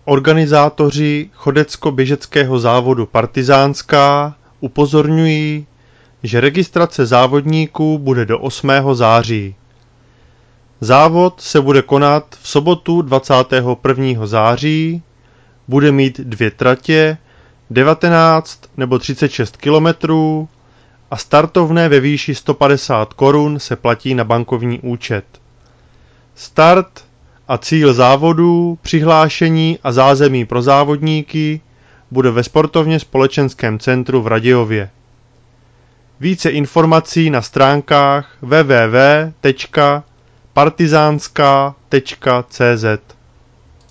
Organizátoři chodecko-běžeckého závodu Partyzánská upozorňují, že registrace závodníků bude do 8. září. Závod se bude konat v sobotu 21. září, bude mít 2 tratě, 19 nebo 36 kilometrů a startovné ve výši 150 korun se platí na bankovní účet. Start a cíl závodů, přihlášení a zázemí pro závodníky bude ve sportovně společenském centru v Radějově. Více informací na stránkách www.partyzanska.cz